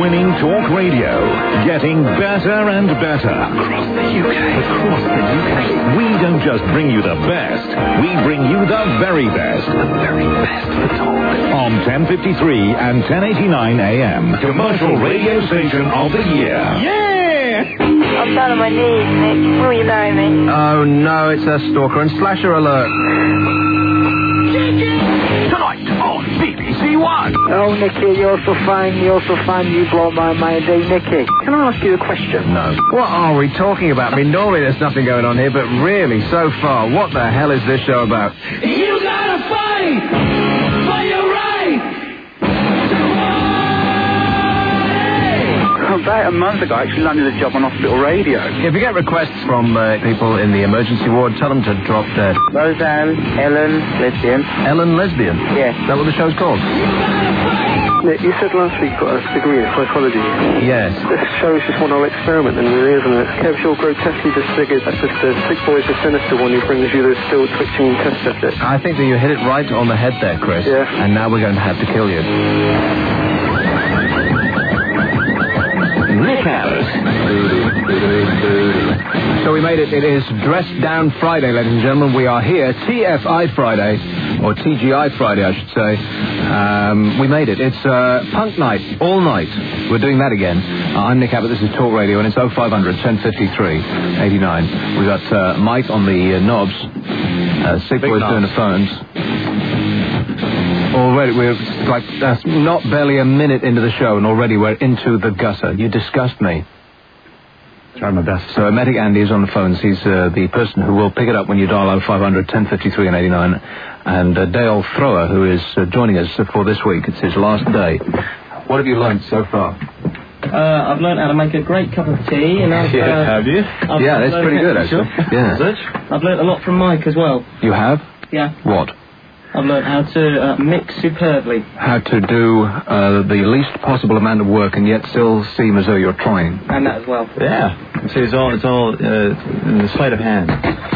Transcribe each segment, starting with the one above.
award-winning talk radio, getting better and better. Across the UK. We don't just bring you the best, we bring you the very best. The very best for talk. On 1053 and 1089 AM, commercial radio station of the year. Yeah! I'm down on my knees, Nick. Will you bury me? Oh no, it's a stalker and slasher alert. Tonight on BBC One. Oh, Nicky, you're so fine, you blow my mind, eh, Nicky? Can I ask you a question? No. What are we talking about? I mean, normally there's nothing going on here, but really, so far, what the hell is this show about? You gotta fight for your right to party! About a month ago, I actually landed a job on hospital radio. If you get requests from people in the emergency ward, tell them to drop dead. Roseanne, Ellen, lesbian. Ellen Lesbian? Yes. Is that what the show's called? Nick, you said last week you got a degree in psychology. Yes. This show is just one old experiment, and really, isn't it? Kev, you're grotesquely disfigured. That's just the sick boy's the sinister one who brings you the still twitching test subject. I think that you hit it right on the head there, Chris. Yeah. And now we're going to have to kill you. Nick Harris. So we made it. It is Dress Down Friday, ladies and gentlemen. We are here. TFI Friday, or TGI Friday, I should say. We made it. It's punk night, all night. We're doing that again. I'm Nick Abbott. This is Talk Radio, and it's 0500 1053 89. We've got Mike on the knobs. Sick Boy's doing the phones. Already, we're like, that's not barely a minute into the show, and already we're into the gutter. You disgust me. Try my best. So Emetic Andy is on the phones. He's the person who will pick it up when you dial 0500 1053 and 89. And Dale Thrower, who is joining us for this week. It's his last day. What have you learned so far? I've learned how to make a great cup of tea. And I've, have you? Yeah, that's pretty good, actually. Yeah. I've learned a lot from Mike as well. You have? Yeah. What? I've learned how to mix superbly. How to do the least possible amount of work and yet still seem as though you're trying. And that as well. Yeah. See, it's all in the sleight of hand.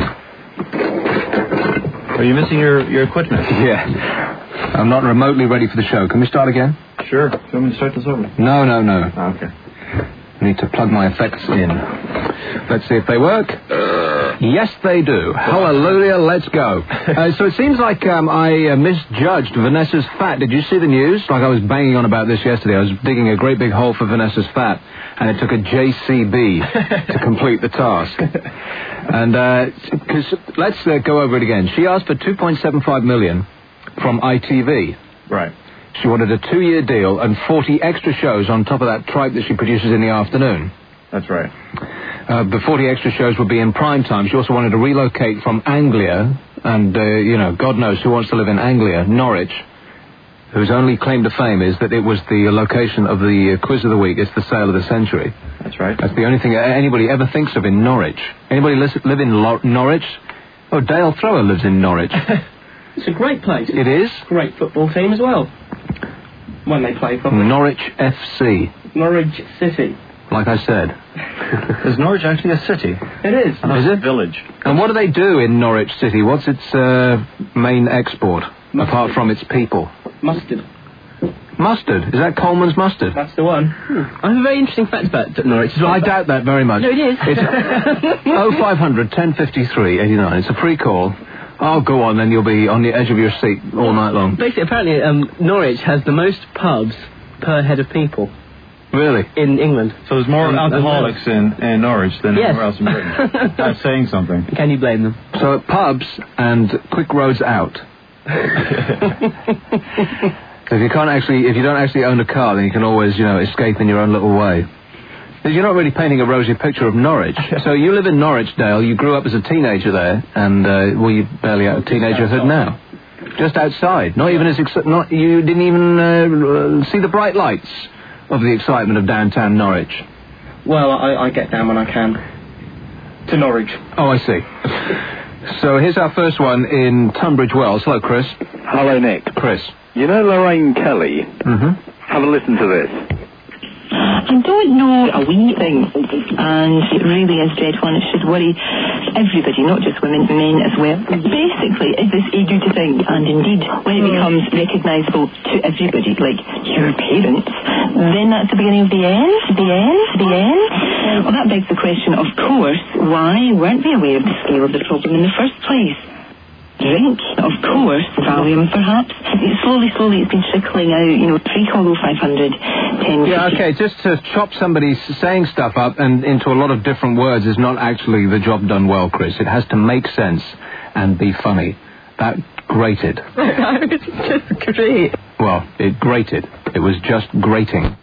Are you missing your equipment? Yeah. I'm not remotely ready for the show. Can we start again? Sure. Do you want me to start this over? No. Oh, okay. I need to plug my effects in. Let's see if they work. Yes, they do. Hallelujah, let's go. So it seems like I misjudged Vanessa's fat. Did you see the news? Like I was banging on about this yesterday. I was digging a great big hole for Vanessa's fat, and it took a JCB to complete the task. And, let's go over it again. She asked for $2.75 million from ITV. Right. She wanted a 2-year deal and 40 extra shows on top of that tripe that she produces in the afternoon. That's right. The 40 extra shows would be in prime time. She also wanted to relocate from Anglia, and, God knows who wants to live in Anglia, Norwich, whose only claim to fame is that it was the location of the quiz of the week. It's the sale of the century. That's right. That's the only thing anybody ever thinks of in Norwich. Anybody live in Norwich? Oh, Dale Thrower lives in Norwich. It's a great place. It is? Great football team as well. When they play properly. Norwich FC. Norwich City. Like I said. Is Norwich actually a city? It is. Is it? Village. And what do they do in Norwich City? What's its main export, apart from its people? Mustard. Mustard? Is that Coleman's mustard? That's the one. I have a very interesting fact about Norwich as well. I doubt that very much. No, it is. It's 0500 1053 89. It's a free call. Oh, go on, then you'll be on the edge of your seat all night long. Basically, apparently, Norwich has the most pubs per head of people. Really? In England. So there's more alcoholics in Norwich than anywhere else in Britain. That's saying something. Can you blame them? So pubs and quick roads out. If you don't actually own a car, then you can always, escape in your own little way. You're not really painting a rosy picture of Norwich. So you live in Norwich, Dale. You grew up as a teenager there, and you're barely out of teenagerhood now. Just outside. Not even you didn't even see the bright lights of the excitement of downtown Norwich. Well, I get down when I can. To Norwich. Oh, I see. So here's our first one in Tunbridge Wells. Hello, Chris. Hello, Nick. Chris. You know Lorraine Kelly? Mm-hmm. Have a listen to this. I don't know a wee thing. and it really is dreadful, and it should worry everybody, not just women, men as well. Basically, is this a good thing? And indeed, when it becomes recognisable to everybody, like your parents, then that's the beginning of the end? The end? Well, that begs the question, of course, why weren't we aware of the scale of the problem in the first place? Drink, of course, Valium perhaps. Slowly it's been trickling out, recall 0500 10. Yeah, okay, just to chop somebody saying stuff up and into a lot of different words is not actually the job done well, Chris. It has to make sense and be funny. That grated. It's just great. Well, it grated. It was just grating.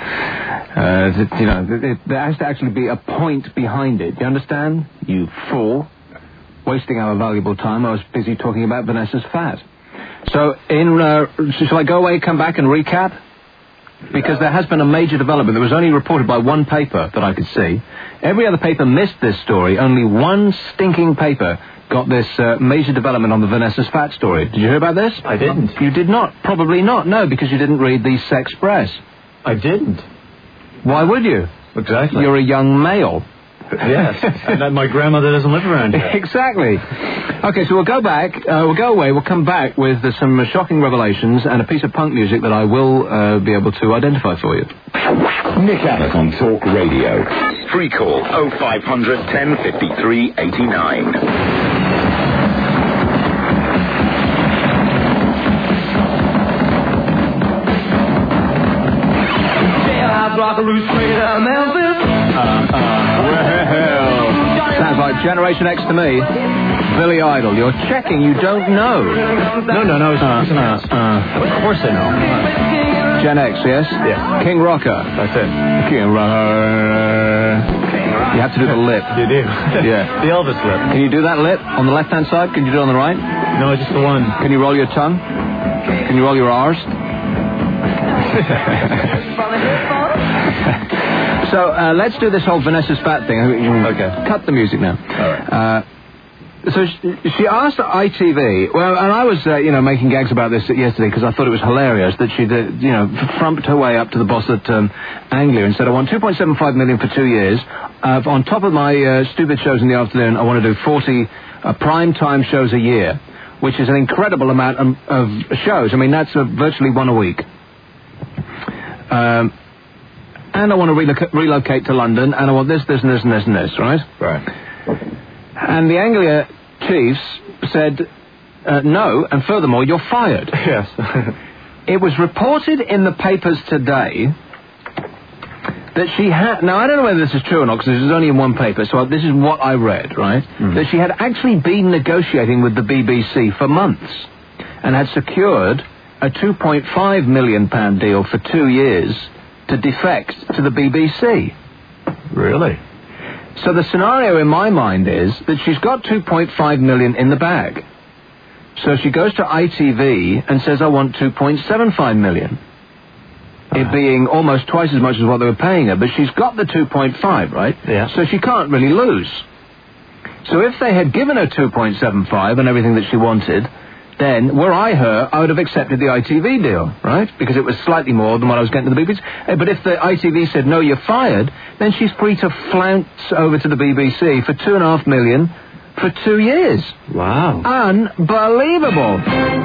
There has to actually be a point behind it. Do you understand? You fool. Wasting our valuable time, I was busy talking about Vanessa's fat. So, shall I go away, come back and recap? Because there has been a major development that was only reported by one paper that I could see. Every other paper missed this story. Only one stinking paper got this major development on the Vanessa's fat story. Did you hear about this? I didn't. You did not? Probably not. No, because you didn't read the Sex Press. I didn't. Why would you? Exactly. You're a young male. Yes, and my grandmother doesn't live around here. Exactly. Okay, so we'll go back, we'll go away, we'll come back with some shocking revelations and a piece of punk music that I will be able to identify for you. Nick Abbott on Talk Radio. Free call 0500 1053 89. Sounds like Generation X to me. Billy Idol. You're checking, you don't know. No, it's not. Of course I know. Gen X, yes? Yeah. King Rocker. That's it. King Rocker. You have to do the lip. You do. Yeah. The Elvis lip. Can you do that lip on the left-hand side? Can you do it on the right? No, just the one. Can you roll your tongue? Can you roll your R's? So, let's do this whole Vanessa's fat thing. Okay. Cut the music now. All right. So she asked ITV, well, and I was, making gags about this yesterday because I thought it was hilarious that she'd, frumped her way up to the boss at Anglia and said, I want 2.75 million for 2 years. On top of my stupid shows in the afternoon, I want to do 40 prime-time shows a year, which is an incredible amount of shows. I mean, that's virtually one a week. And I want to relocate to London, and I want this, and this, right? Right. And the Anglia chiefs said, no, and furthermore, you're fired. Yes. It was reported in the papers today that she had... Now, I don't know whether this is true or not, because this is only in one paper, so this is what I read, right? Mm. That she had actually been negotiating with the BBC for months and had secured a £2.5 million deal for 2 years to defect to the BBC. Really? So the scenario in my mind is that she's got 2.5 million in the bag. So she goes to ITV and says, I want 2.75 million. It being almost twice as much as what they were paying her, but she's got the 2.5, right? Yeah. So she can't really lose. So if they had given her 2.75 and everything that she wanted, then, were I her, I would have accepted the ITV deal, right? Because it was slightly more than what I was getting to the BBC. But if the ITV said, no, you're fired, then she's free to flounce over to the BBC for 2.5 million for 2 years. Wow. Unbelievable.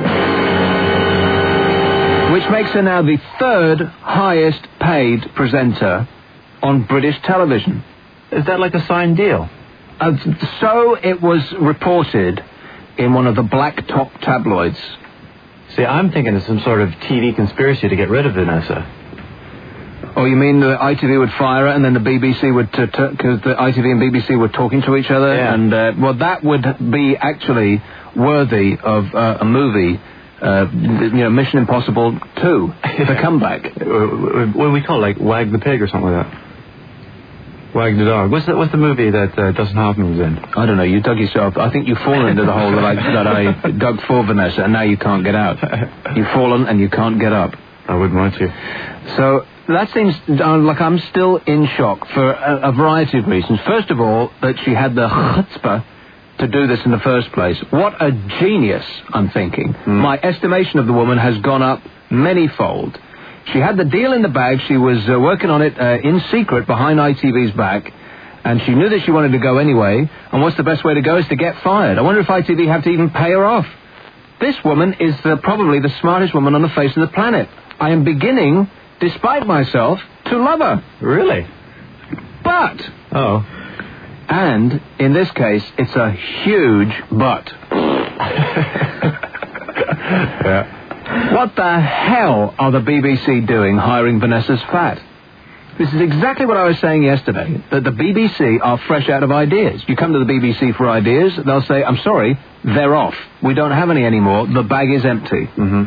Which makes her now the third highest paid presenter on British television. Is that like a signed deal? So it was reported in one of the black top tabloids. See, I'm thinking of some sort of TV conspiracy to get rid of Vanessa. Oh, you mean the ITV would fire her and then the BBC would... Because the ITV and BBC were talking to each other? Yeah. And, well, that would be actually worthy of a movie, Mission Impossible 2, the comeback. What do we call it? Like Wag the Pig or something like that? Wag the Dog. What's the movie that Dustin Hoffman was in? I don't know. You dug yourself... I think you've fallen into the hole that I dug for Vanessa, and now you can't get out. You've fallen and you can't get up. I wouldn't want to. So that seems like I'm still in shock for a variety of reasons. First of all, that she had the chutzpah to do this in the first place. What a genius, I'm thinking. My estimation of the woman has gone up many-fold. She had the deal in the bag. She was working on it in secret behind ITV's back. And she knew that she wanted to go anyway, and what's the best way to go is to get fired. I wonder if ITV have to even pay her off. This woman is probably the smartest woman on the face of the planet. I am beginning, despite myself, to love her. Really? But... Oh. And, in this case, it's a huge but. Yeah. What the hell are the BBC doing hiring Vanessa's fat? This is exactly what I was saying yesterday, that the BBC are fresh out of ideas. You come to the BBC for ideas, they'll say, I'm sorry, they're off. We don't have any anymore. The bag is empty. Mm-hmm.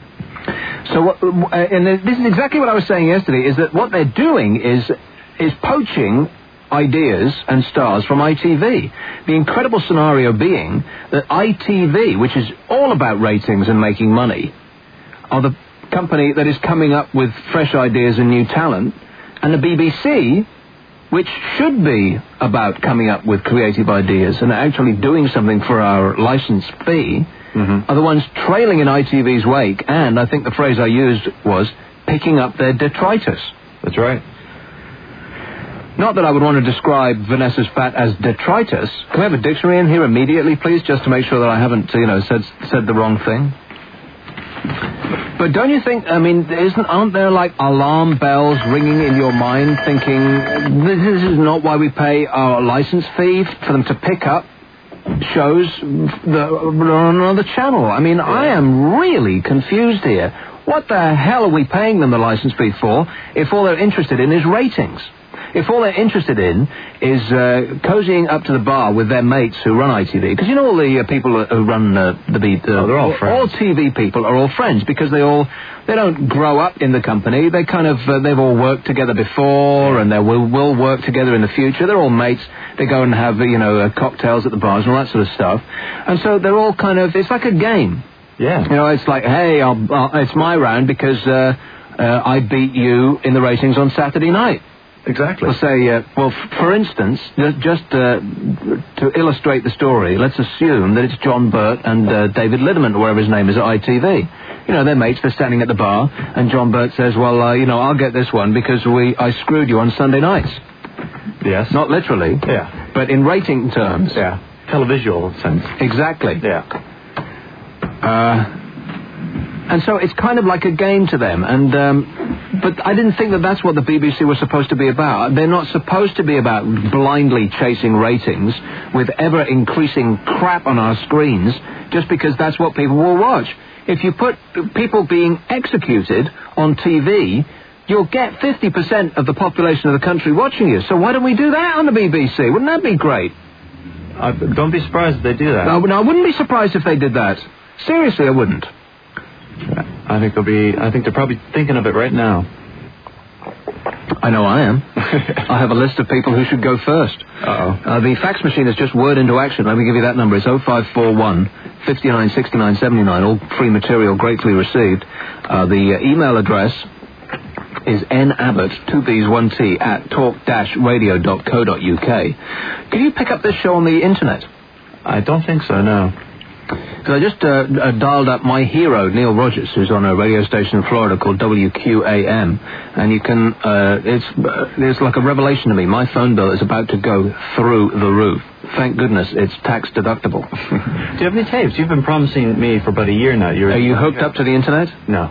So, and this is exactly what I was saying yesterday, is that what they're doing is poaching ideas and stars from ITV. The incredible scenario being that ITV, which is all about ratings and making money, are the company that is coming up with fresh ideas and new talent, and the BBC, which should be about coming up with creative ideas and actually doing something for our license fee, are the ones trailing in ITV's wake, and I think the phrase I used was picking up their detritus. That's right. Not that I would want to describe Vanessa's fat as detritus. Can we have a dictionary in here immediately, please, just to make sure that I haven't, said the wrong thing? But don't you think, aren't there, like, alarm bells ringing in your mind thinking, this is not why we pay our license fee for them to pick up shows on another channel? I mean, I am really confused here. What the hell are we paying them the license fee for if all they're interested in is ratings? If all they're interested in is cozying up to the bar with their mates who run ITV, because you know all the people who run they're all friends. All TV people are all friends because they don't grow up in the company. They kind of they've all worked together before, and they will work together in the future. They're all mates. They go and have cocktails at the bars and all that sort of stuff, and so they're all kind of, it's like a game. Yeah. It's like, hey, it's my round because I beat you in the ratings on Saturday night. Exactly. We'll say, for instance, just to illustrate the story, let's assume that it's John Burt and David Liddiment, or whatever his name is, at ITV. They're mates, they're standing at the bar, and John Burt says, well, I'll get this one because I screwed you on Sunday nights. Yes. Not literally. Yeah. But in rating terms. Yeah. Televisual sense. Exactly. Yeah. And so it's kind of like a game to them, but I didn't think that that's what the BBC was supposed to be about. They're not supposed to be about blindly chasing ratings with ever-increasing crap on our screens just because that's what people will watch. If you put people being executed on TV, you'll get 50% of the population of the country watching you. So why don't we do that on the BBC? Wouldn't that be great? Don't be surprised if they do that. No, I wouldn't be surprised if they did that. Seriously, I wouldn't. I think they're probably thinking of it right now. I know I am. I have a list of people who should go first. Uh-oh. The fax machine has just word into action. Let me give you that number. It's 0541 59 69 79. All free material greatly received. The email address is nabbott, 2 B's, 1 T, at talk-radio.co.uk. Can you pick up this show on the internet? I don't think so, no. So I just dialed up my hero, Neil Rogers, who's on a radio station in Florida called WQAM, and you can, it's like a revelation to me. My phone bill is about to go through the roof. Thank goodness it's tax deductible. Do you have any tapes? You've been promising me for about a year now. Are you hooked up to the internet? No.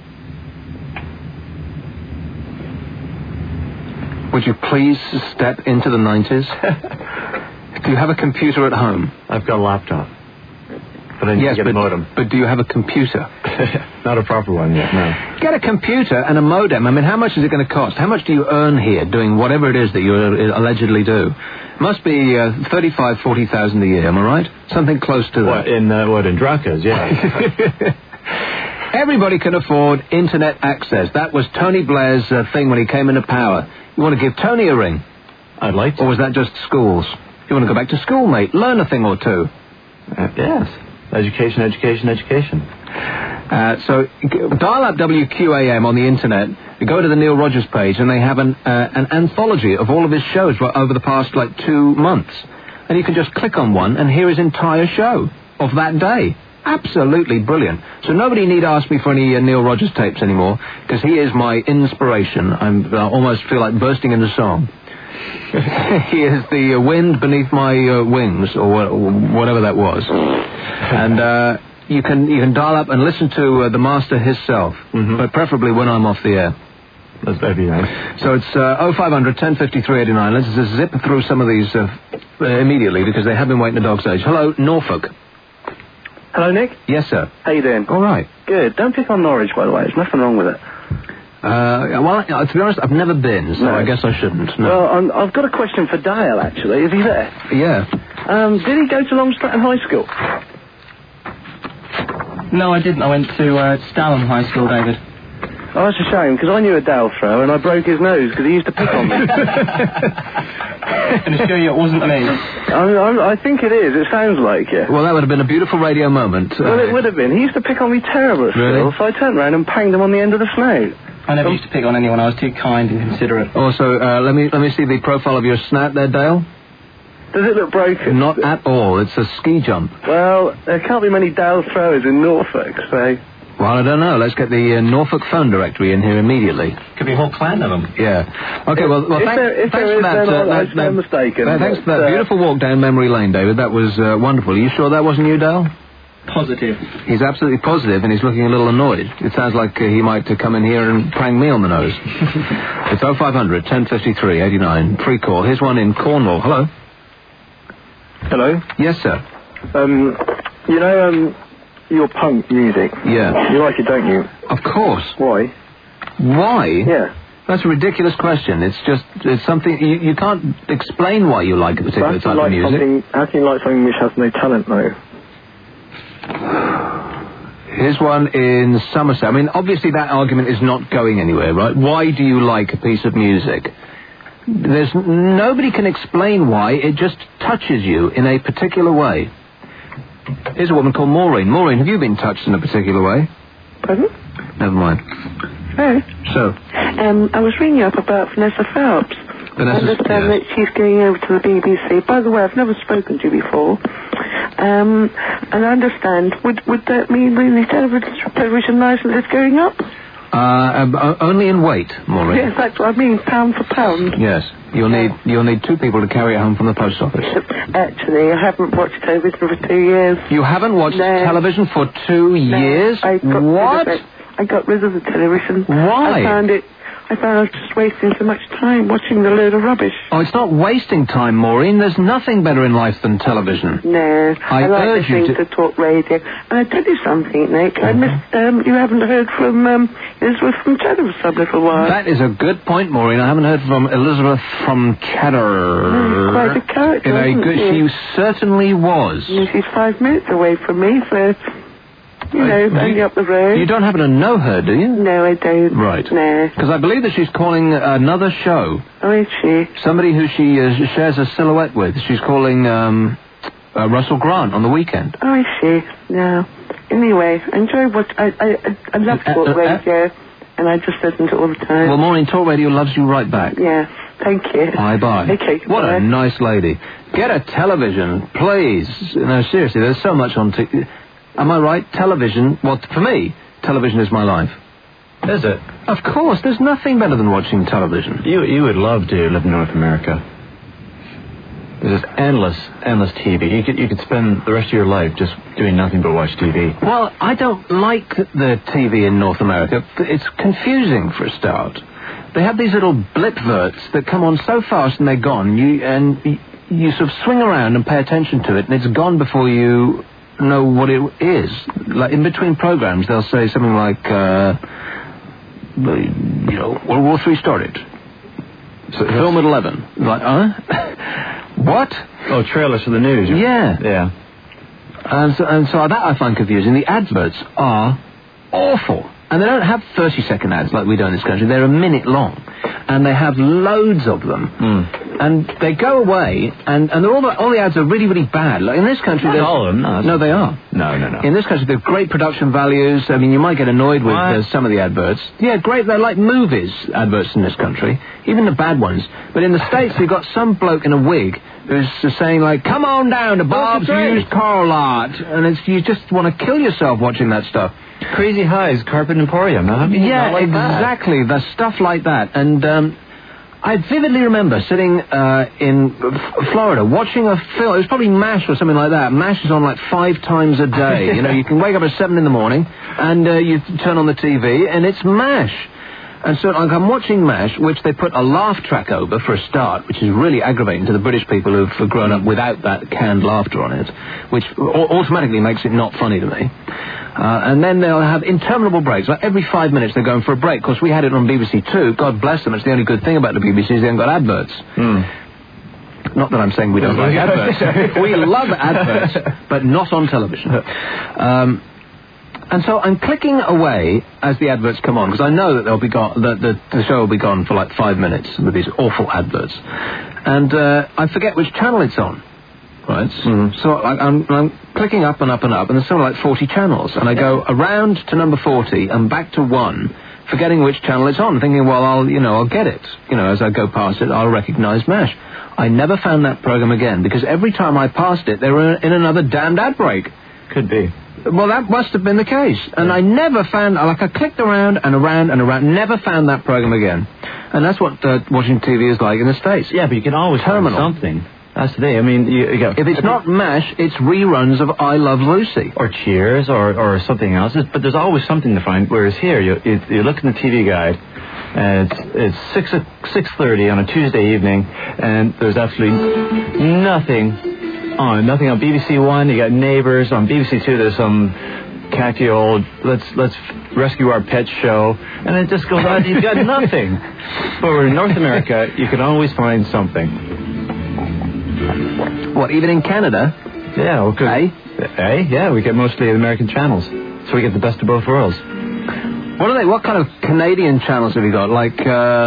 Would you please step into the 90s? Do you have a computer at home? I've got a laptop. But I need to get a modem. But do you have a computer? Not a proper one yet, no. Get a computer and a modem. I mean, how much is it going to cost? How much do you earn here doing whatever it is that you allegedly do? Must be 35,000, 40,000 a year, am I right? Something close to that. In Drucker's, yeah. Everybody can afford internet access. That was Tony Blair's thing when he came into power. You want to give Tony a ring? I'd like to. Or was that just schools? You want to go back to school, mate? Learn a thing or two. Yes. Education, education, education. So dial up WQAM on the internet, go to the Neil Rogers page, and they have an anthology of all of his shows over the past, 2 months. And you can just click on one and hear his entire show of that day. Absolutely brilliant. So nobody need ask me for any Neil Rogers tapes anymore, because he is my inspiration. I almost feel like bursting into song. He is the wind beneath my wings, or whatever that was. And you can dial up and listen to the master himself, but preferably when I'm off the air. That's very nice. So it's 0500 1053 89. Let's just zip through some of these immediately, because they have been waiting a dog's age. Hello, Norfolk. Hello, Nick. Yes, sir. How you doing? All right. Good. Don't pick on Norwich, by the way. There's nothing wrong with it. Well, to be honest, I've never been, so I guess I shouldn't. No. Well, I've got a question for Dale, actually. Is he there? Yeah. Did he go to Long Stratton High School? No, I didn't. I went to Stalham High School, David. Oh, that's a shame, because I knew a Dale thrower and I broke his nose because he used to pick on me. I can assure you it wasn't me. I think it is. It sounds like it. Well, that would have been a beautiful radio moment. Well, it would have been. He used to pick on me terribly at school, so I turned around and panged him on the end of the snout. I never used to pick on anyone. I was too kind and considerate. Also, let me see the profile of your snout there, Dale. Does it look broken? Not at all. It's a ski jump. Well, there can't be many Dale throwers in Norfolk, so... Well, I don't know. Let's get the Norfolk phone directory in here immediately. Could be a whole clan of them. Yeah. Okay, well thanks for that. I'm mistaken. Thanks for that beautiful walk down memory lane, David. That was wonderful. Are you sure that wasn't you, Dale? Positive. He's absolutely positive, and he's looking a little annoyed. It sounds like he might come in here and prang me on the nose. It's 0500 1053 89. Free call. Here's one in Cornwall. Hello. Hello? Yes, sir. You know, your punk music. Yeah. You like it, don't you? Of course. Why? Why? Yeah. That's a ridiculous question. It's something... You can't explain why you like a particular type of music. How can you like something which has no talent, though? Here's one in Somerset. I mean, obviously that argument is not going anywhere, right? Why do you like a piece of music? Nobody can explain why. It just touches you in a particular way. Here's a woman called Maureen. Maureen, have you been touched in a particular way? Pardon? Never mind. Oh. So? I was ringing up about Vanessa Phelps. I understand that she's going over to the BBC. By the way, I've never spoken to you before. And I understand. Would that mean the television licence is going up? Only in weight, Maureen. Yes, that's what I mean, pound for pound. Yes. You'll need two people to carry it home from the post office. Actually, I haven't watched television for 2 years. You haven't watched television for 2 years? What? I got rid of the television. Why? I found I was just wasting so much time watching the load of rubbish. Oh, it's not wasting time, Maureen. There's nothing better in life than television. No. I like listening to talk radio. And I tell you something, Nick. I missed, you haven't heard from Elizabeth from Cheddar for some little while. That is a good point, Maureen. I haven't heard from Elizabeth from Cheddar. Quite a character, She certainly was. She's 5 minutes away from me, so... only up the road. You don't happen to know her, do you? No, I don't. Right. No. Because I believe that she's calling another show. Oh, is she? Somebody who she shares a silhouette with. She's calling Russell Grant on the weekend. Oh, is she? No. Anyway, enjoy what... I love talk radio, and I just listen to it all the time. Well, Maureen, talk radio loves you right back. Yeah. Thank you. Bye-bye. Okay, what a nice lady. Get a television, please. No, seriously, there's so much on... Am I right? Television, for me, television is my life. Is it? Of course, there's nothing better than watching television. You would love to live in North America. There's just endless TV. You could spend the rest of your life just doing nothing but watch TV. Well, I don't like the TV in North America. It's confusing for a start. They have these little blipverts that come on so fast and they're gone. You sort of swing around and pay attention to it, and it's gone before you know what it is. Like in between programs, they'll say something like, World War III started. So film at 11. Like, what? Oh, trailers for the news. Yeah. Yeah. And so that I find confusing. The adverts are awful. And they don't have 30-second ads like we do in this country. They're a minute long. And they have loads of them. And they go away, and all the ads are really, really bad. Like in this country... Not all of them. No, they are. No. In this country, they've great production values. I mean, you might get annoyed with some of the adverts. Yeah, great. They're like movies, adverts in this country. Even the bad ones. But in the States, you've got some bloke in a wig who's saying, like, come on down to Bob's Used Car Lot. And you just want to kill yourself watching that stuff. Crazy Highs, Carpet Emporium. Yeah, exactly. There's stuff like that. And I vividly remember sitting in Florida watching a film. It was probably MASH or something like that. MASH is on like 5 times a day. You know, you can wake up at 7 in the morning and you turn on the TV and it's MASH. And so like, I'm watching MASH, which they put a laugh track over for a start, which is really aggravating to the British people who've grown up without that canned laughter on it, which automatically makes it not funny to me. And then they'll have interminable breaks. Like every 5 minutes they're going for a break. Of course, we had it on BBC Two. God bless them. It's the only good thing about the BBC is they haven't got adverts. Not that I'm saying we don't like adverts. We love adverts, but not on television. And so I'm clicking away as the adverts come on, because I know that they'll be gone, the show will be gone for like 5 minutes with these awful adverts. And I forget which channel it's on. Right? So I'm clicking up and up and up, and there's something like 40 channels. And I go around to number 40 and back to 1, forgetting which channel it's on, thinking, well, I'll get it. You know, as I go past it, I'll recognize MASH. I never found that program again, because every time I passed it, they were in another damned ad break. Could be. Well, that must have been the case. And I never found, I clicked around and around and around, never found that program again. And that's what watching TV is like in the States. Yeah, but you can always find something. That's the thing. I mean, if it's not MASH, it's reruns of I Love Lucy. Or Cheers, or something else. But there's always something to find, whereas here, you look in the TV guide, and it's 6:30 on a Tuesday evening, and there's absolutely nothing on BBC One. You got Neighbours. On BBC Two, there's some catchy old let's rescue our pet show, and it just goes on. You've got nothing. But in North America, you can always find something. What, even in Canada? Yeah, yeah, we get mostly American channels, so we get the best of both worlds. What kind of Canadian channels have you got? Like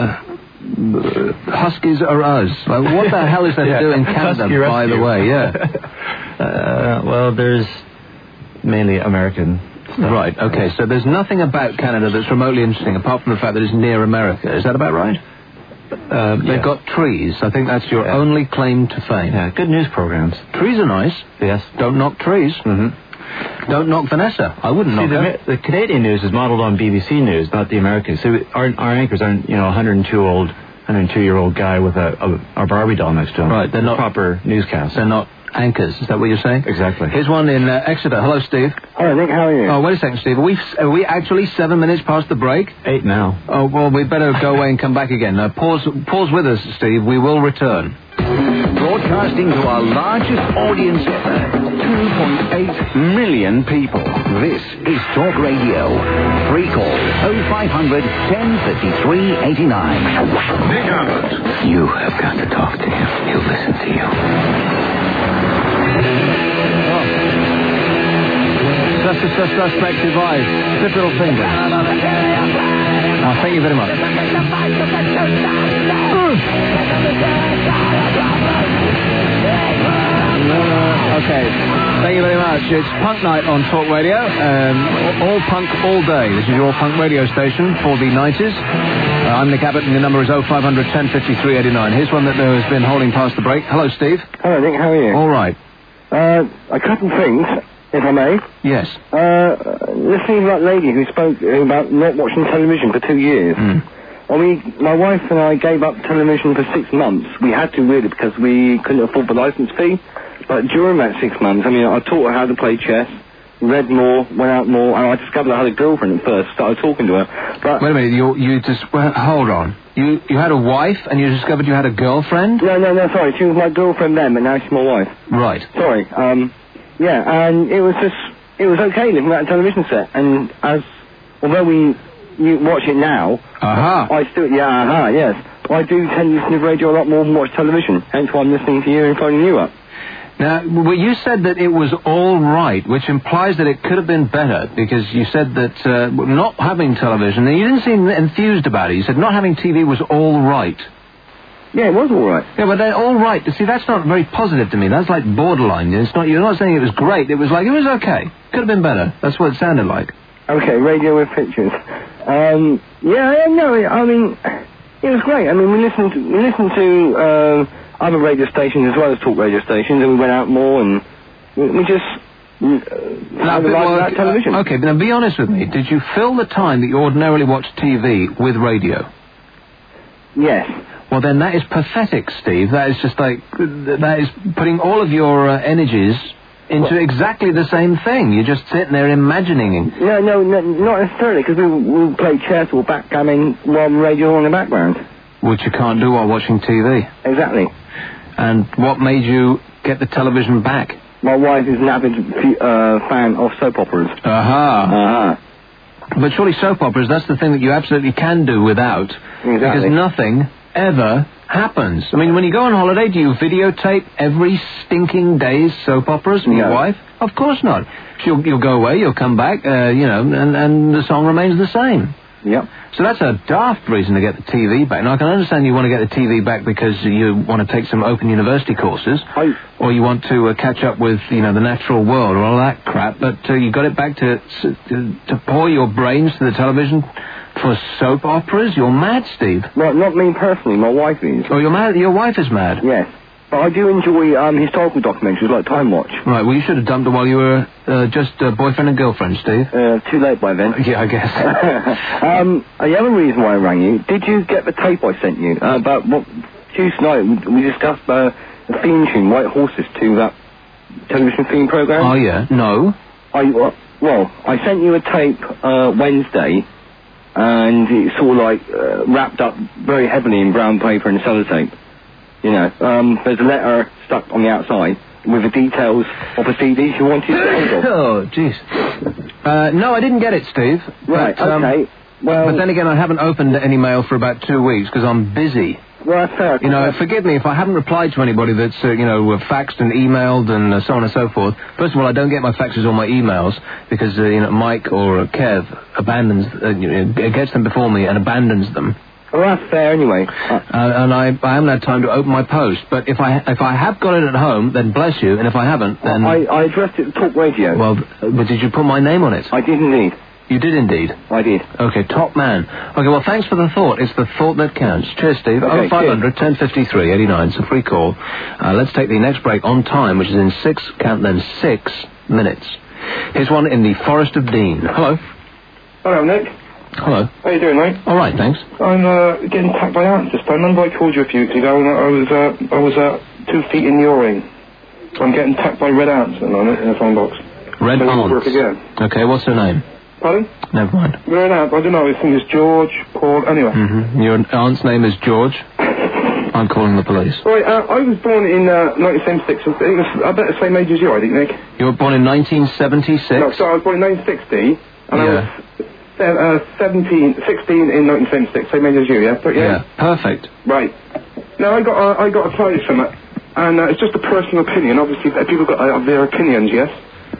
Huskies or Us? Like, what the hell is there to do in Canada, by the way? Yeah. Well, there's mainly American stuff. Right, okay, so there's nothing about Canada that's remotely interesting, apart from the fact that it's near America. Is that about right? They've got trees. I think that's your only claim to fame. Yeah, good news programs. Trees are nice. Yes. Don't knock trees. Don't knock Vanessa. I wouldn't knock her. The Canadian news is modelled on BBC News, not the American. So our anchors aren't, 102-year-old guy with a Barbie doll next to him. Right, they're not proper newscasts. They're not anchors. Is that what you're saying? Exactly. Here's one in Exeter. Hello, Steve. Hello, Nick. How are you? Oh, wait a second, Steve. Are we actually 7 minutes past the break? 8 now. Oh, well, we better go away and come back again. Pause with us, Steve. We will return. Broadcasting to our largest audience ever, 2.8 million people. This is Talk Radio. Free call 0500 1053 89. Nick Abbott. You have got to talk to him. He'll listen to you. Suspect device. Flip little finger. Thank you very much. Okay, thank you very much. It's Punk Night on Talk Radio. All punk all day. This is your punk radio station for the 90s. I'm Nick Abbott, and the number is 0500 1053 89. Here's one that has been holding past the break. Hello, Steve. Hello, Nick. How are you? All right. A couple of things, if I may. Yes. Listening to that lady who spoke about not watching television for 2 years. I mean, my wife and I gave up television for 6 months. We had to, really, because we couldn't afford the license fee. But during that 6 months, I mean, I taught her how to play chess, read more, went out more, and I discovered I had a girlfriend at first, started talking to her. But wait a minute, you just... Well, hold on. You had a wife, and you discovered you had a girlfriend? No, sorry. She was my girlfriend then, but now she's my wife. Right. Sorry. Yeah, and it was okay living without a television set. And although you watch it now, I still, yes. I do tend to listen to radio a lot more than watch television. Hence why I'm listening to you and phoning you up. Now, well, you said that it was all right, which implies that it could have been better, because you said that not having television, and you didn't seem enthused about it. You said not having TV was all right. Yeah, it was all right. Yeah, but they're all right. See, that's not very positive to me. That's like borderline. You're not saying it was great. It was like, it was okay. Could have been better. That's what it sounded like. Okay, radio with pictures. I mean, it was great. I mean, we listened to other radio stations as well as talk radio stations, and we went out more, and we just like television. Okay, but now be honest with me. Did you fill the time that you ordinarily watch TV with radio? Yes. Well, Well, then that is pathetic, Steve. That is just like, that is putting all of your energies into exactly the same thing. You're just sitting there imagining. No, not necessarily, because we'll play chess or backgammon while the radio on in the background. Which you can't do while watching TV. Exactly. And what made you get the television back? My wife is an avid fan of soap operas. But surely soap operas, that's the thing that you absolutely can do without. Exactly. Because nothing ever happens. I mean, when you go on holiday, do you videotape every stinking day's soap operas from your wife? Of course not. You'll go away, you'll come back, and the song remains the same. Yep. So that's a daft reason to get the TV back. Now, I can understand you want to get the TV back because you want to take some Open University courses, or you want to catch up with, the natural world or all that crap, but you got it back to pour your brains to the television for soap operas? You're mad, Steve. Well, not me personally, my wife is. Oh, you're mad? Your wife is mad? Yes. But I do enjoy historical documentaries like Time Watch. Right, well, you should have dumped it while you were just boyfriend and girlfriend, Steve. Too late by then. Yeah, I guess. The other reason why I rang you, did you get the tape I sent you about what Tuesday night we discussed the theme tune, White Horses, to that television theme program? Oh, yeah. No. I sent you a tape Wednesday, and it's sort of wrapped up very heavily in brown paper and sellotape. There's a letter stuck on the outside with the details of the CDs you wanted to hold of. Oh, jeez. No, I didn't get it, Steve. Right, but, okay. Well... But then again, I haven't opened any mail for about 2 weeks because I'm busy. Well, that's fair. Forgive me if I haven't replied to anybody that's, faxed and emailed and so on and so forth. First of all, I don't get my faxes or my emails because, Mike or Kev gets them before me and abandons them. Well, that's fair anyway. And I haven't had time to open my post. But if I have got it at home, then bless you. And if I haven't, then... I addressed it to Talk Radio. Well, but did you put my name on it? I did indeed. You did indeed? I did. Okay, top man. Okay, well, thanks for the thought. It's the thought that counts. Cheers, Steve. Okay, 0500 1053 89. It's a free call. Let's take the next break on time, which is in 6 minutes. Here's one in the Forest of Dean. Hello. Hello, Nick. Hello. How you doing, mate? All right, thanks. I'm getting attacked by ants this time. Remember I called you a few weeks ago and I was 2 feet in your ring. I'm getting attacked by red ants at the moment in the phone box. Red ants? Work again. Okay, what's her name? Pardon? Never mind. Red ant, I don't know. I think it's George, Paul, anyway. Mm-hmm. Your aunt's name is George? I'm calling the police. Right, I was born in 1976. I bet the same age as you, I think, Nick. You were born in 1976? No, sorry, I was born in 1960, and I was 16 in 1976, same age as you, yeah? Yeah, perfect. Right. Now, I got a prize from it, and it's just a personal opinion. Obviously, people got their opinions, yes?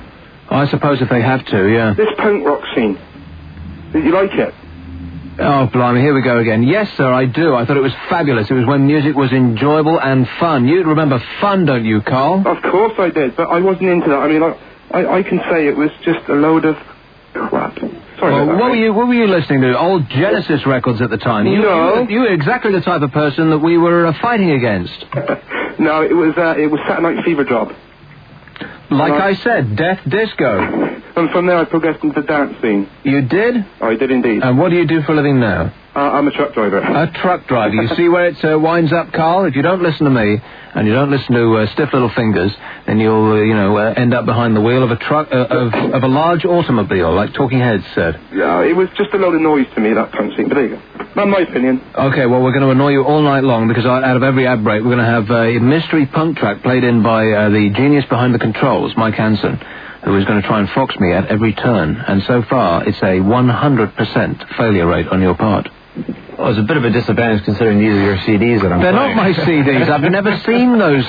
I suppose if they have to, yeah. This punk rock scene, did you like it? Oh, blimey, here we go again. Yes, sir, I do. I thought it was fabulous. It was when music was enjoyable and fun. You remember fun, don't you, Carl? Of course I did, but I wasn't into that. I mean, I can say it was just a load of crap. Sorry about that. What were you listening to? Old Genesis records at the time? No. You were exactly the type of person that we were fighting against. No, it was Saturday Night Fever job. Like I said, death disco. And from there I progressed into the dance scene. You did? I did indeed. And what do you do for a living now? I'm a truck driver. A truck driver. You see where it winds up, Carl? If you don't listen to me, and you don't listen to Stiff Little Fingers, then you'll, end up behind the wheel of a truck, of a large automobile, like Talking Heads said. Yeah, it was just a load of noise to me, that punk scene. But there you go. Not my opinion. Okay, well, we're going to annoy you all night long, because out of every ad break, we're going to have a mystery punk track played in by the genius behind the controls, Mike Hansen, who is going to try and fox me at every turn. And so far, it's a 100% failure rate on your part. Well, it's a bit of a disadvantage considering these are your CDs that I'm They're playing. not my CDs. I've never seen those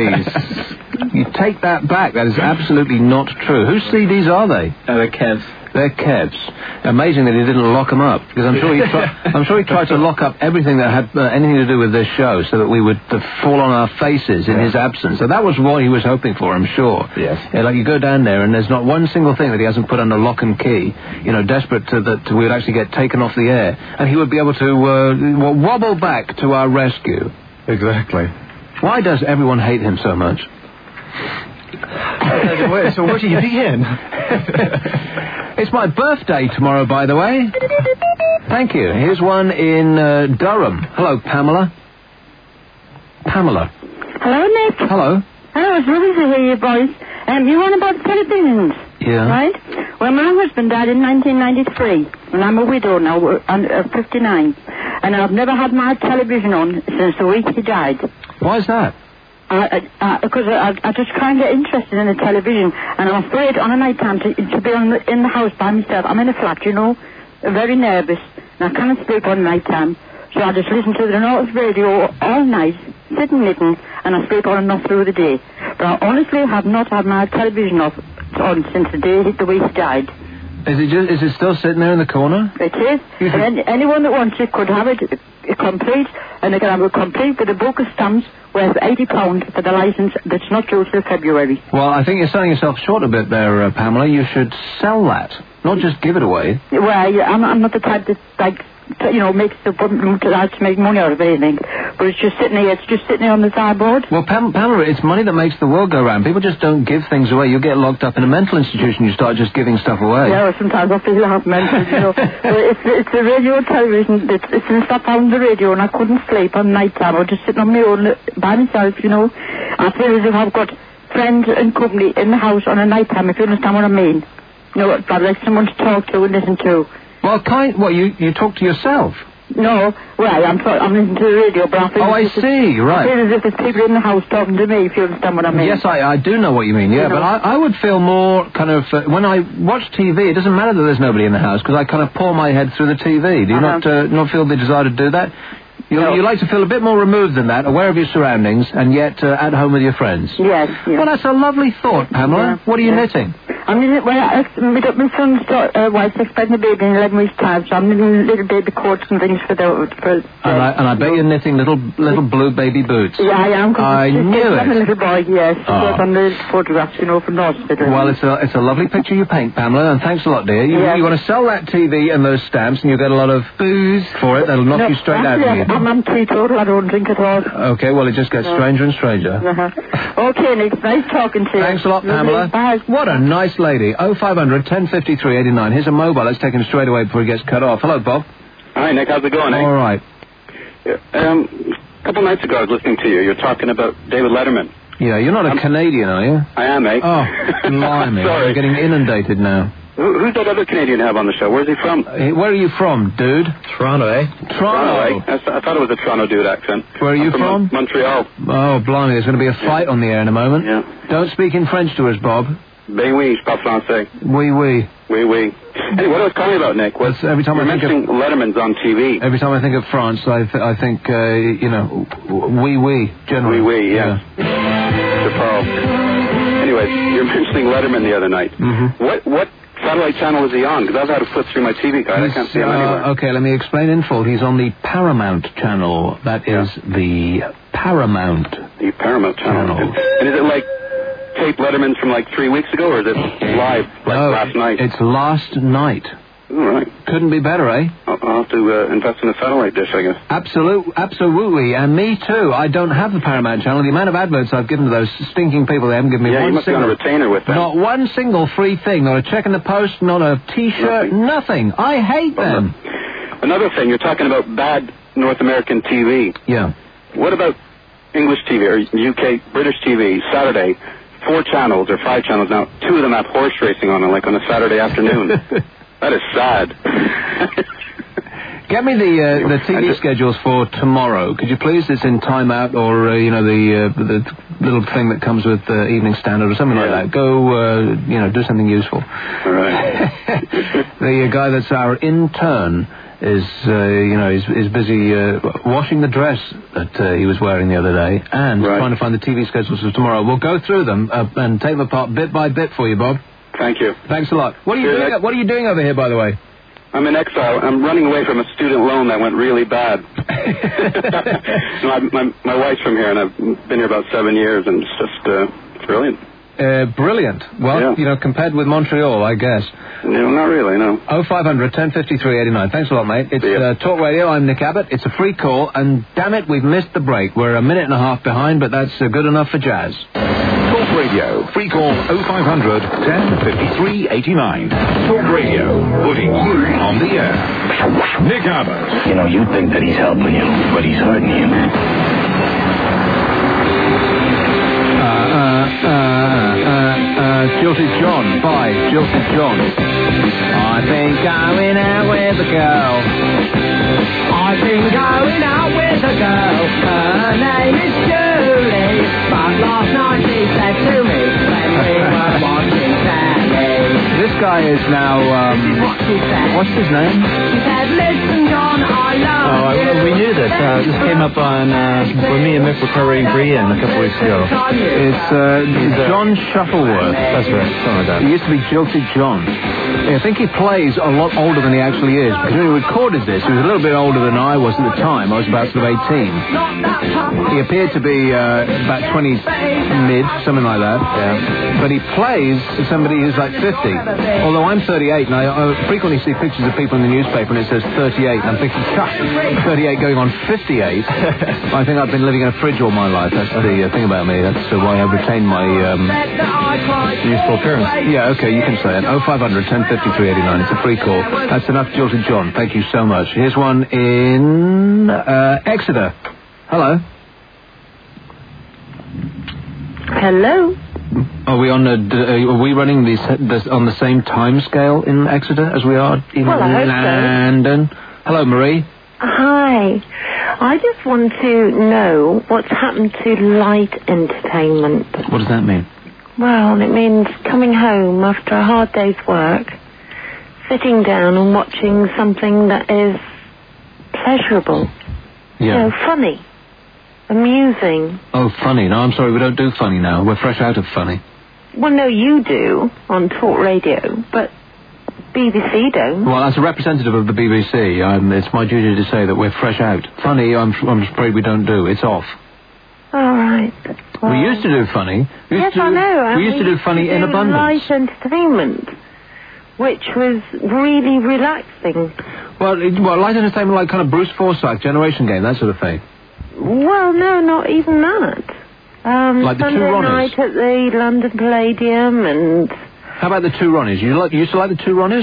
CDs. You take that back. That is absolutely not true. Whose CDs are they? They're Kev's. They're Kev's. Amazing that he didn't lock them up, because I'm sure he tried to lock up everything that had anything to do with this show, so that we would fall on our faces in his absence. So that was what he was hoping for, I'm sure. Yes. Yeah, like you go down there and there's not one single thing that he hasn't put under lock and key. Desperate that we would actually get taken off the air, and he would be able to wobble back to our rescue. Exactly. Why does everyone hate him so much? So where do you begin? It's my birthday tomorrow, by the way. Thank you. Here's one in Durham. Hello, Pamela. Pamela. Hello, Nick. Hello. Hello, it's lovely to hear your voice. You want about televisions? Yeah. Right? Well, my husband died in 1993, and I'm a widow now, I'm 59. And I've never had my television on since the week he died. Why is that? Because I just can't get interested in the television, and I'm afraid on a night time to be in the house by myself. I'm in a flat, you know, very nervous, and I can't sleep on night time. So I just listen to the North radio all night, sitting knitting, and I sleep on and off through the day. But I honestly have not had my television on since the day the week he died. Is it still sitting there in the corner? It is. And anyone that wants it could have it complete, and they can have it complete with a book of stamps worth £80 for the licence that's not due till February. Well, I think you're selling yourself short a bit there, Pamela. You should sell that, not just give it away. Well, I'm not the type that, like, you know, makes the to make money out of anything. But it's just sitting here. It's just sitting there on the sideboard. Well, Pamela, it's money that makes the world go round. People just don't give things away. You get locked up in a mental institution. You start just giving stuff away. Yeah, well, sometimes I feel half mental, you know. It's the radio and television. It's since I found the radio and I couldn't sleep on night time. I was just sitting on my own by myself, you know. I feel as if I've got friends and company in the house on a night time, if you understand what I mean. You know, I'd like someone to talk to and listen to. Well, you talk to yourself? No, well, I'm listening to the radio, but I feel I see, right. I feel as if there's people in the house talking to me, if you understand what I mean. Yes, I do know what you mean, yeah, but I would feel more kind of, when I watch TV, it doesn't matter that there's nobody in the house, because I kind of pour my head through the TV. Do you not feel the desire to do that? You like to feel a bit more removed than that, aware of your surroundings, and yet at home with your friends. Yes. Well, that's a lovely thought, Pamela. What are you knitting? I'm knitting, my son's wife's expecting a baby in 11 weeks' time, so I'm knitting little baby coats and things for And I bet you're knitting little blue baby boots. Yeah, I am. I knew it. I'm a little boy, yes. On the photographs, you know, from the hospital. Well, it's a lovely picture you paint, Pamela, and thanks a lot, dear. You want to sell that TV and those stamps, and you'll get a lot of booze for it. That'll knock you straight out of you. I'm teetotal. I don't drink at all. Okay, well, it just gets stranger and stranger. Okay, Nick. Nice talking to you. Thanks a lot, Pamela. Bye. What a nice lady. 0500 1053 89. Here's a mobile. Let's take him straight away before he gets cut off. Hello, Bob. Hi, Nick. How's it going, Nick? All right. A couple nights ago, I was listening to you. You're talking about David Letterman. Yeah, you're not a Canadian, are you? I am, eh? Oh, blimey. Sorry. I'm getting inundated now. Who's that other Canadian you have on the show? Where's he from? Where are you from, dude? Toronto, eh? Toronto, eh? I thought it was a Toronto dude accent. Where are you from? Montreal. Oh, blimey, there's going to be a fight on the air in a moment. Yeah. Don't speak in French to us, Bob. Ben oui, je parle français. Oui, oui. Oui, oui. Anyway, what I was calling about, Nick, was every time I think of Letterman's on TV. Every time I think of France, I think, oui, oui, generally. Oui, oui, yeah. Mr. Pearl. Anyways, you're mentioning Letterman the other night. Mm-hmm. What satellite channel is he on? Because I've had to flip through my TV guide. I can't see him anywhere. Okay, let me explain in full. He's on the Paramount channel. That is the Paramount. The Paramount channel. And is it like tape Letterman's from like 3 weeks ago, or is it live last night? It's last night. All right. Couldn't be better, eh? I'll have to invest in a satellite dish, I guess. Absolutely, and me too. I don't have the Paramount channel. The amount of adverts I've given to those stinking people, they haven't given me one you must single... be on a retainer with them. Not one single free thing, not a check in the post, not a T-shirt, nothing. I hate them. Another thing, you're talking about bad North American TV. Yeah. What about English TV or UK, British TV, Saturday? 4 channels or 5 channels now. 2 of them have horse racing on them, like on a Saturday afternoon. That is sad. Get me the TV schedules for tomorrow, could you please? It's in Time Out or, the little thing that comes with Evening Standard or something like that. Go, do something useful. All right. The guy that's our intern is busy washing the dress that he was wearing the other day and trying to find the TV schedules for tomorrow. We'll go through them and take them apart bit by bit for you, Bob. Thank you. Thanks a lot. What are you doing? What are you doing over here, by the way? I'm in exile. I'm running away from a student loan that went really bad. My wife's from here, and I've been here about 7 years, and it's just brilliant. Brilliant. Well, compared with Montreal, I guess. No, not really, no. 0500 1053 89. Thanks a lot, mate. It's Talk Radio. I'm Nick Abbott. It's a free call, and damn it, we've missed the break. We're a minute and a half behind, but that's good enough for jazz. Talk Radio. Free call 0500 1053 89. Talk Radio. Putting you on the air. Nick Abbott. You think that he's helping you, but he's hurting you. Jilted John by Jilted John. I've been going out with a girl. I've been going out with a girl. Her name is Julie. But last night she said to me when we were watching telly. This guy is now, This is what she said. what's his name? She said, listen, John, I love you. We knew this. This came up on when me and Mick were covering Brian a couple of weeks ago. It's John Shuttleworth. That's right, something like that. He used to be Jilted John. I think he plays a lot older than he actually is, because when he recorded this, he was a little bit older than I was at the time. I was about sort of 18. He appeared to be about 20 mid, something like that. Yeah. But he plays somebody who's like 50. Although I'm 38, and I frequently see pictures of people in the newspaper and it says 38, and I'm thinking, 38 going on 58. I think I've been living in a fridge all my life. That's the thing about me. That's why I've retained my youthful appearance. Yeah, okay, you can say it. 0500 1053 89. It's a free call. That's enough, Jilted John. Thank you so much. Here's one in Exeter. Hello. Hello. Are we on are we running this on the same time scale in Exeter as we are in London? Hello, Marie. Hi. I just want to know what's happened to light entertainment. What does that mean? Well, it means coming home after a hard day's work, sitting down and watching something that is pleasurable. Yeah. You know, funny, amusing. Oh, funny. No, I'm sorry, we don't do funny now. We're fresh out of funny. Well, no, you do on Talk Radio, but BBC don't. Well, as a representative of the BBC, it's my duty to say that we're fresh out. Funny, I'm afraid we don't do. It's off. All right. Well, we used to do funny. Yes, I know. We used to do funny in abundance. Light entertainment, which was really relaxing. Well, light entertainment like kind of Bruce Forsyth, Generation Game, that sort of thing. Well, no, not even that. Like the Sunday Two Ronnies? night at the London Palladium and... How about the Two Ronnies? You used to like the Two Ronnies?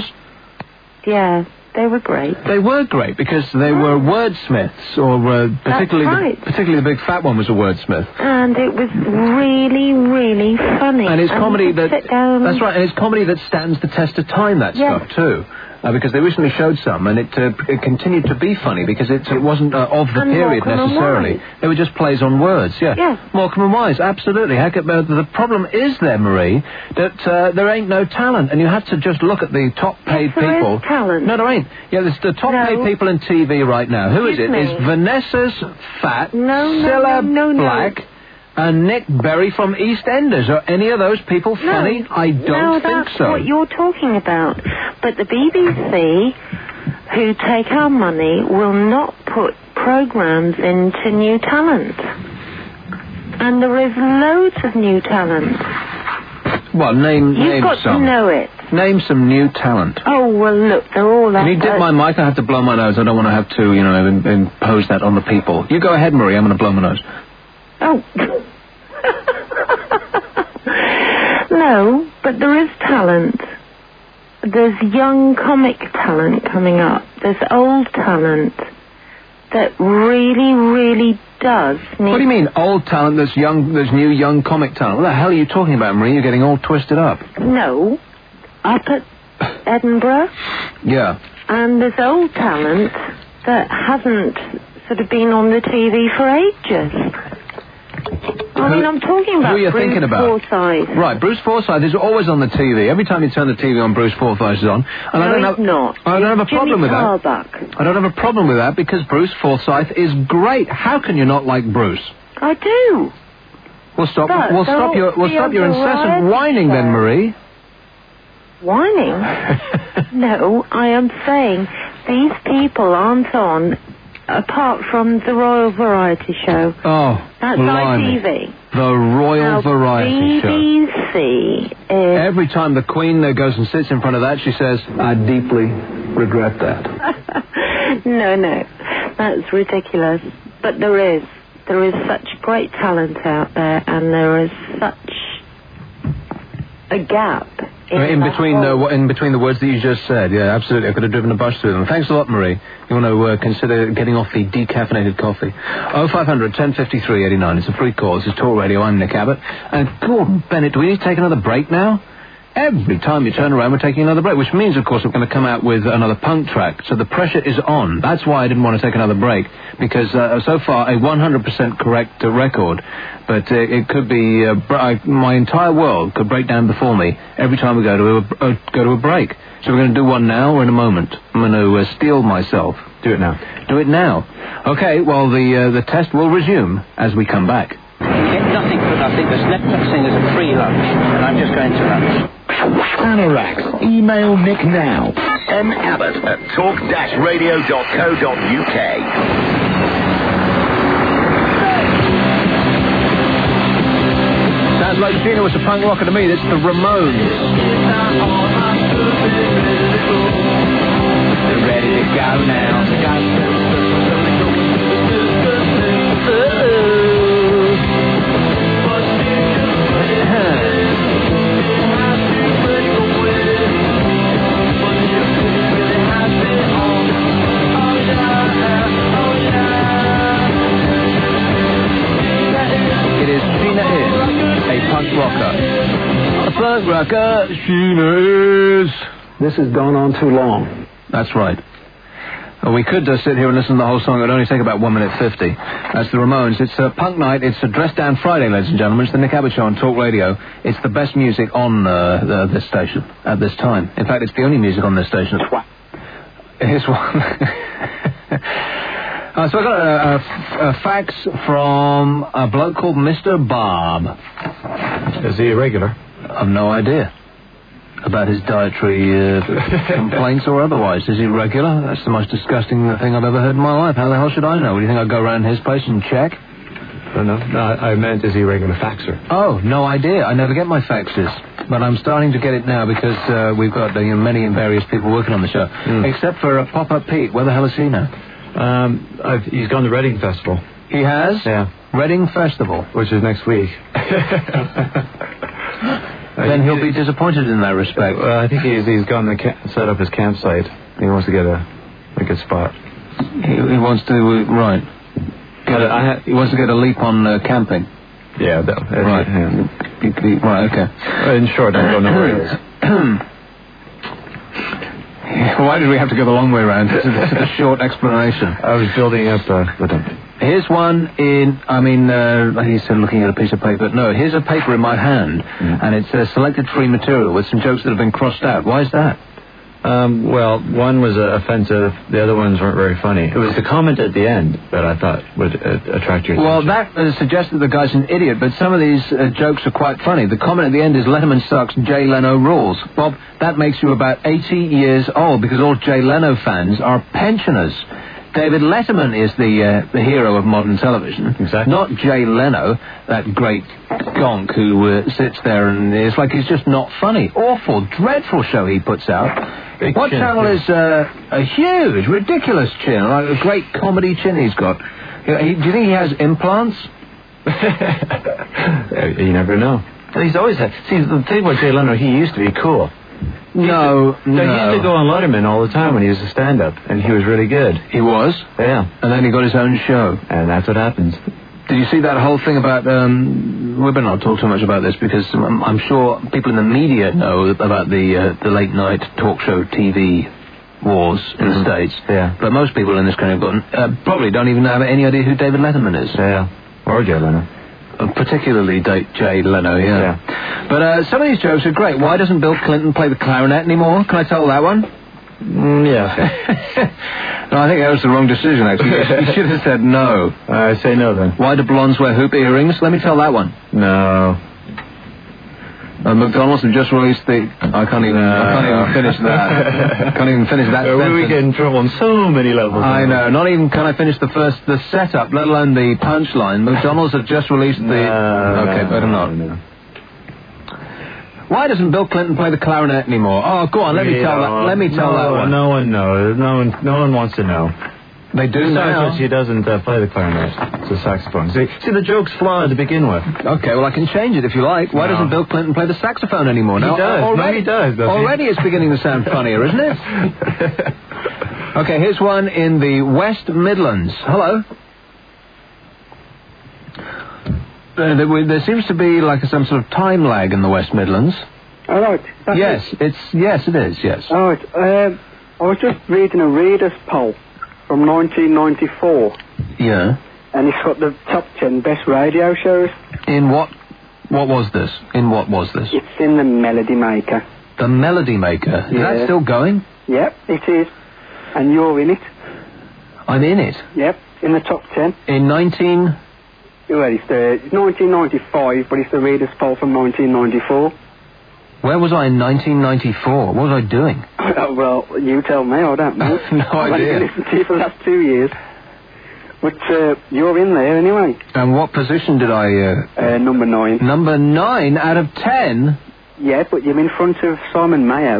Yeah, they were great. They were great because they were wordsmiths, or particularly the big fat one was a wordsmith. And it was really, really funny. And it's comedy that... Sit down. That's right, and it's comedy that stands the test of time, that stuff, too. Because they recently showed some, and it continued to be funny because it wasn't of the period necessarily. They were just plays on words, yeah. Morecambe and Wise, absolutely. The problem is there, Marie, that there ain't no talent, and you have to just look at the top-paid people. There is talent. No, there ain't. Yeah, there's the top-paid people in TV right now. Who is it? It's Vanessa's Fat, Cilla Black, and Nick Berry from EastEnders. Are any of those people funny? I don't think so. No, that's what you're talking about. But the BBC, who take our money, will not put programmes into new talent. And there is loads of new talent. Well, name You've got some. to know it. Name some new talent. Oh, well, look, they're all out Can you dip my mic? I have to blow my nose. I don't want to have to, impose that on the people. You go ahead, Marie. I'm going to blow my nose. Oh. No, but there is talent. There's young comic talent coming up. There's old talent that really, really does need... What do you mean, old talent? There's new young comic talent. What the hell are you talking about, Marie? You're getting all twisted up. No. Up at Edinburgh. Yeah. And there's old talent that hasn't sort of been on the TV for ages. I'm talking about who are you Bruce thinking about? Forsyth. Right, Bruce Forsyth is always on the TV. Every time you turn the TV on, Bruce Forsyth is on. And I don't have a problem with that. I don't have a problem with that because Bruce Forsyth is great. How can you not like Bruce? I do. We'll stop your incessant whining then, Marie. Whining? No, I am saying these people aren't on apart from the Royal Variety Show. Oh, that's ITV. The Royal Variety Show. BBC is... Every time the Queen goes and sits in front of that, she says, I deeply regret that. No, that's ridiculous. But there is such great talent out there, and there is such a gap In between the words that you just said, yeah, absolutely. I could have driven a bus through them. Thanks a lot, Marie. You want to consider getting off the decaffeinated coffee. 0500 1053 89. It's a free call. This is Talk Radio. I'm Nick Abbott. And Gordon Bennett, do we need to take another break now? Every time you turn around, we're taking another break, which means, of course, we're going to come out with another punk track. So the pressure is on. That's why I didn't want to take another break, because so far, a 100% correct record, but it could be, my entire world could break down before me every time we go to a break. So we're going to do one now or in a moment. I'm going to steel myself. Do it now. Do it now. Okay, well, the test will resume as we come back. You get nothing for nothing. There's no such thing as a free lunch, and I'm just going to lunch. Anorak, email Nick now. Abbott at talk-radio.co.uk. Sounds like Gina was a punk rocker to me. This is the Ramones. We're ready to go now. It is Gina is a punk rocker. A punk rocker, Gina is. This has gone on too long. That's right. We could sit here and listen to the whole song. It would only take about 1 minute 50. That's the Ramones. It's a punk night. It's a Dress Down Friday, ladies and gentlemen. It's the Nick Abbott Show on Talk Radio. It's the best music on this station at this time. In fact, it's the only music on this station. Here's one. So I got a fax from a bloke called Mr. Bob. Is he a regular? I've no idea about his dietary complaints or otherwise. Is he regular? That's the most disgusting thing I've ever heard in my life. How the hell should I know? Do you think I'd go around his place and check? I don't know. No, I meant, is he a regular faxer? Oh, no idea. I never get my faxes. But I'm starting to get it now because we've got many and various people working on the show. Except for Pop-Up Pete. Where the hell is he now? He's gone to Reading Festival. He has? Yeah. Reading Festival. Which is next week. Then he'll be disappointed in that respect. I think he's gone to set up his campsite. He wants to get a good spot. He wants to, right. He wants to get a leap on camping. Yeah, right. Yeah. Right, okay. In short, I don't know where it is. Why did we have to go the long way around? This is a short explanation. I was building up Here's one he said looking at a piece of paper. No, here's a paper in my hand, and it's selected free material with some jokes that have been crossed out. Why is that? Well, one was offensive. The other ones weren't very funny. It was the comment at the end that I thought would attract your attention. Well, that suggests that the guy's an idiot, but some of these jokes are quite funny. The comment at the end is, Letterman sucks, Jay Leno rules. Bob, that makes you about 80 years old, because all Jay Leno fans are pensioners. David Letterman is the hero of modern television. Exactly. Not Jay Leno, that great gonk who sits there and it's like he's just not funny. Awful, dreadful show he puts out. What channel is a huge, ridiculous chin, like a great comedy chin he's got? Do you think he has implants? You never know. He's always had... See, the thing about Jay Leno, he used to be cool. No. He used to go on Letterman all the time when he was a stand-up, and he was really good. He was? Yeah. And then he got his own show. And that's what happens. Did you see that whole thing about, we better not talk too much about this, because I'm sure people in the media know about the late-night talk show TV wars in the States. Yeah. But most people in this country probably don't even have any idea who David Letterman is. Yeah. Or Jay Leno. Particularly Jay Leno, yeah. But some of these jokes are great. Why doesn't Bill Clinton play the clarinet anymore? Can I tell that one? Yeah. No, I think that was the wrong decision, actually. You should have said no. I say no, then. Why do blondes wear hoop earrings? Let me tell that one. No. McDonald's have just released the... I can't even finish that. Can't even finish that sentence. We get in trouble on so many levels. I know. Not even can I finish the setup, let alone the punchline. McDonald's have just released the... Okay, better not. No. Why doesn't Bill Clinton play the clarinet anymore? Oh, go on, let me tell that one. No one knows. No one wants to know. They do now. He doesn't play the clarinet. the saxophone. See, the joke's flawed to begin with. Okay, well, I can change it if you like. Why doesn't Bill Clinton play the saxophone anymore? He does. Already, he does. Already it's beginning to sound funnier, isn't it? Okay, here's one in the West Midlands. Hello. There seems to be like some sort of time lag in the West Midlands. All right. Yes, it is, yes. All right. I was just reading a reader's poll from 1994. Yeah. And it's got the top 10 best radio shows. In what was this? It's in the Melody Maker. The Melody Maker? Is that still going? Yep, it is. And you're in it. I'm in it? Yep, in the top 10. In 19... Well, it's 1995, but it's the reader's poll from 1994. Where was I in 1994? What was I doing? Well, you tell me, I don't know. No I've idea. only listened to you for the last 2 years. But you're in there anyway. And what position did I... number 9. Number 9 out of 10? Yeah, but you're in front of Simon Mayo.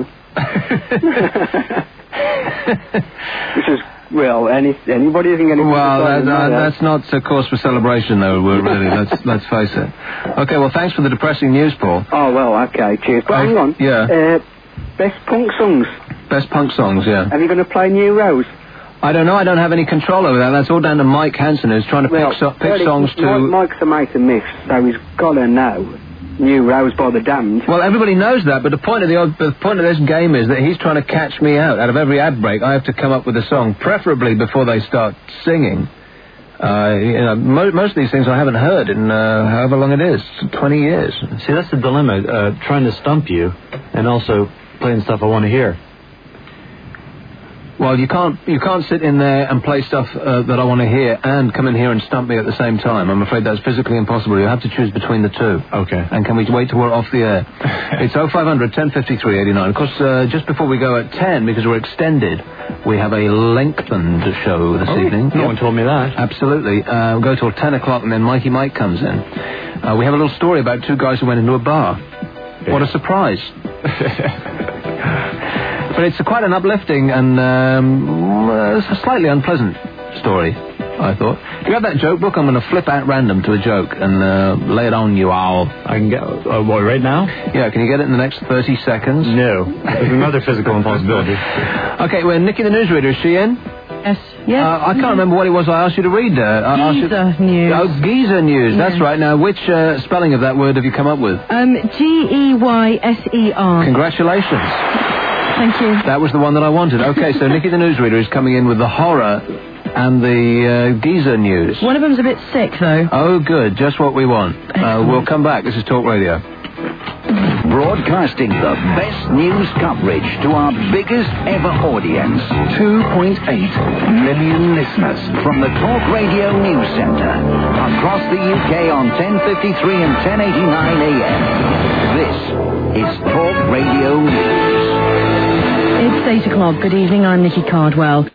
Which is... Well, anybody isn't going to... Well, that's not a cause for celebration, though, really. Let's face it. Okay, well, thanks for the depressing news, Paul. Oh, well, okay, cheers. But hang on. Yeah. Best punk songs. Best punk songs, yeah. Are you going to play New Rose? I don't know. I don't have any control over that. That's all down to Mike Hansen, who's trying to pick songs to... Mike's a mate of mix, so he's got to know New Rose by the Damned. Well, everybody knows that, but the point of this game is that he's trying to catch me out. Out of every ad break, I have to come up with a song, preferably before they start singing. Most of these things I haven't heard in however long it is, 20 years. See, that's the dilemma, trying to stump you and also playing stuff I want to hear. Well, you can't sit in there and play stuff that I want to hear and come in here and stump me at the same time. I'm afraid that's physically impossible. You have to choose between the two. Okay. And can we wait till we're off the air? It's 0500 1053 89. Of course, just before we go at 10, because we're extended, we have a lengthened show this evening. No one told me that. Absolutely. We'll go till 10 o'clock and then Mikey Mike comes in. We have a little story about two guys who went into a bar. Yeah. What a surprise. But it's quite an uplifting and a slightly unpleasant story, I thought. Do you have that joke book? I'm going to flip at random to a joke and lay it on you all. I can get... right now? Yeah, can you get it in the next 30 seconds? No. There's another physical impossibility. Okay, well, Nikki the newsreader, is she in? Yes. I can't remember what it was I asked you to read. Geezer News. Oh, Geezer News, that's right. Now, which spelling of that word have you come up with? Geyser. Congratulations. Thank you. That was the one that I wanted. Okay, so Nikki the newsreader is coming in with the horror and the Geezer News. One of them's a bit sick, though. Oh, good. Just what we want. We'll come back. This is Talk Radio. Broadcasting the best news coverage to our biggest ever audience. 2.8 million listeners from the Talk Radio News Centre. Across the UK on 1053 and 1089 AM. This is Talk Radio News. It's 8 o'clock. Good evening, I'm Nikki Cardwell.